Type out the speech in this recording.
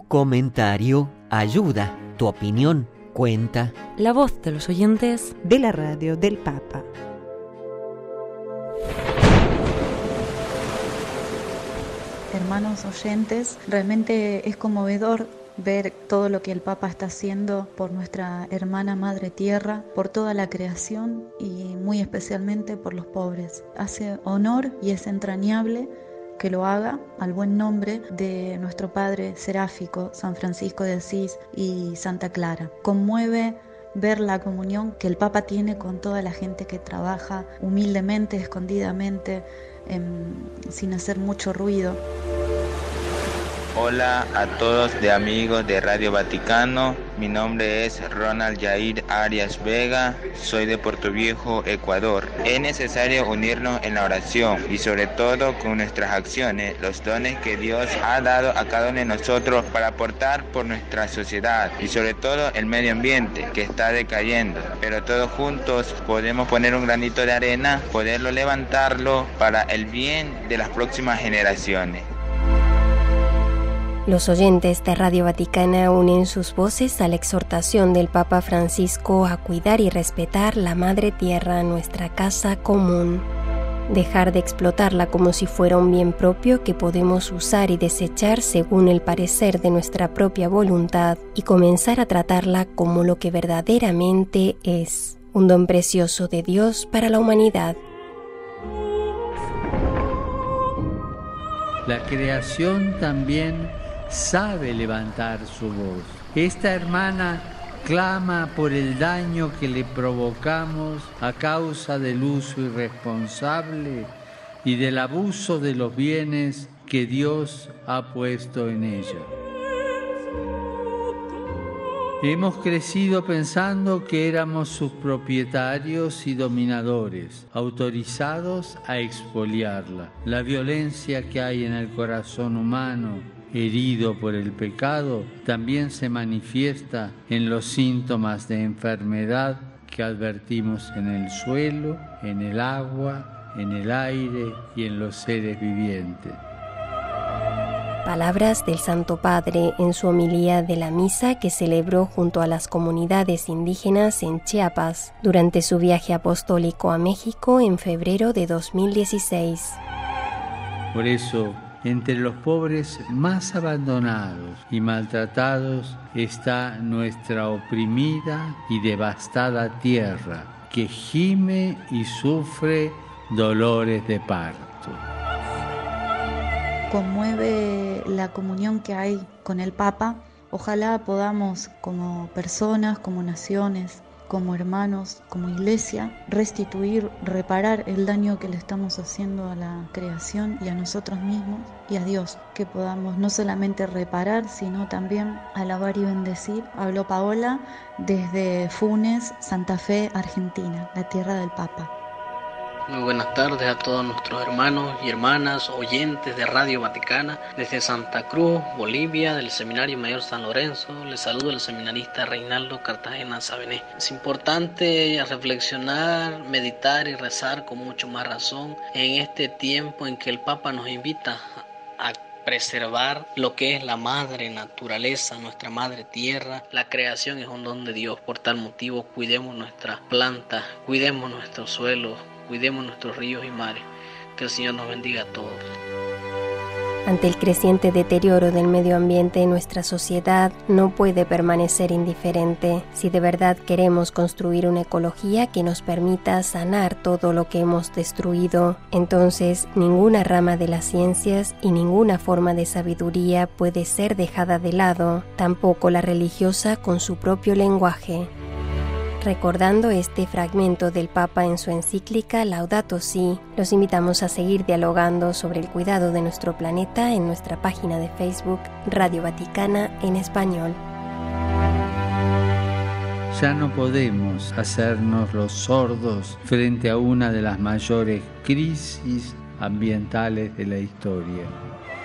comentario ayuda, tu opinión cuenta. La voz de los oyentes de la radio del Papa. Hermanos oyentes, realmente es conmovedor ver todo lo que el Papa está haciendo por nuestra hermana Madre Tierra, por toda la creación y muy especialmente por los pobres. Hace honor y es entrañable que lo haga al buen nombre de nuestro Padre seráfico, San Francisco de Asís y Santa Clara. Conmueve ver la comunión que el Papa tiene con toda la gente que trabaja humildemente, escondidamente, sin hacer mucho ruido. Hola a todos de amigos de Radio Vaticano, mi nombre es Ronald Jair Arias Vega, soy de Puerto Viejo, Ecuador. Es necesario unirnos en la oración y sobre todo con nuestras acciones, los dones que Dios ha dado a cada uno de nosotros para aportar por nuestra sociedad y sobre todo el medio ambiente que está decayendo. Pero todos juntos podemos poner un granito de arena, poderlo levantarlo para el bien de las próximas generaciones. Los oyentes de Radio Vaticana unen sus voces a la exhortación del Papa Francisco a cuidar y respetar la Madre Tierra, nuestra casa común. Dejar de explotarla como si fuera un bien propio que podemos usar y desechar según el parecer de nuestra propia voluntad y comenzar a tratarla como lo que verdaderamente es, un don precioso de Dios para la humanidad. La creación también sabe levantar su voz. Esta hermana clama por el daño que le provocamos a causa del uso irresponsable y del abuso de los bienes que Dios ha puesto en ella. Hemos crecido pensando que éramos sus propietarios y dominadores, autorizados a expoliarla. La violencia que hay en el corazón humano, herido por el pecado, también se manifiesta en los síntomas de enfermedad que advertimos en el suelo, en el agua, en el aire y en los seres vivientes. Palabras del Santo Padre en su homilía de la misa que celebró junto a las comunidades indígenas en Chiapas durante su viaje apostólico a México en febrero de 2016. Por eso, entre los pobres más abandonados y maltratados está nuestra oprimida y devastada tierra, que gime y sufre dolores de parto. Conmueve la comunión que hay con el Papa. Ojalá podamos, como personas, como naciones, como hermanos, como iglesia, restituir, reparar el daño que le estamos haciendo a la creación y a nosotros mismos y a Dios. Que podamos no solamente reparar, sino también alabar y bendecir. Habló Paola desde Funes, Santa Fe, Argentina, la tierra del Papa. Muy buenas tardes a todos nuestros hermanos y hermanas oyentes de Radio Vaticana. Desde Santa Cruz, Bolivia, del Seminario Mayor San Lorenzo, les saludo el seminarista Reinaldo Cartagena Sabené. Es importante reflexionar, meditar y rezar con mucho más razón en este tiempo en que el Papa nos invita a preservar lo que es la madre naturaleza, nuestra madre tierra. La creación es un don de Dios. Por tal motivo, cuidemos nuestras plantas, cuidemos nuestros suelos, cuidemos nuestros ríos y mares. Que el Señor nos bendiga a todos. Ante el creciente deterioro del medio ambiente, nuestra sociedad no puede permanecer indiferente. Si de verdad queremos construir una ecología que nos permita sanar todo lo que hemos destruido, entonces ninguna rama de las ciencias y ninguna forma de sabiduría puede ser dejada de lado, tampoco la religiosa con su propio lenguaje. Recordando este fragmento del Papa en su encíclica Laudato Si, los invitamos a seguir dialogando sobre el cuidado de nuestro planeta en nuestra página de Facebook Radio Vaticana en español. Ya no podemos hacernos los sordos frente a una de las mayores crisis ambientales de la historia.